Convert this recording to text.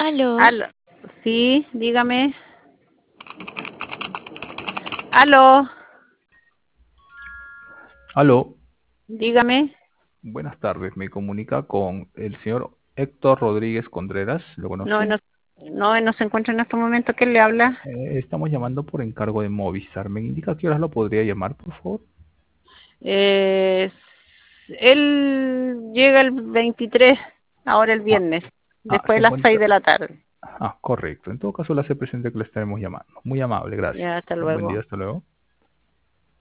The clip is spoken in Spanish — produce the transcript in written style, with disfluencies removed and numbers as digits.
Aló, Aló. Sí, dígame. Aló, Aló, dígame. buenas tardes. Me comunica con el señor Héctor Rodríguez Contreras. ¿Lo No, conoce? no se encuentra en este momento. ¿Quién le habla? Estamos llamando por encargo de Movistar. ¿Me indica a qué horas lo podría llamar, por favor? Eh, Él llega el 23, ahora el Ah, viernes, después se de las 6 encuentra. de la tarde. Correcto. En todo caso, le hace presente que le estaremos llamando. Muy amable, gracias. Ya, hasta Buen día, luego. hasta luego.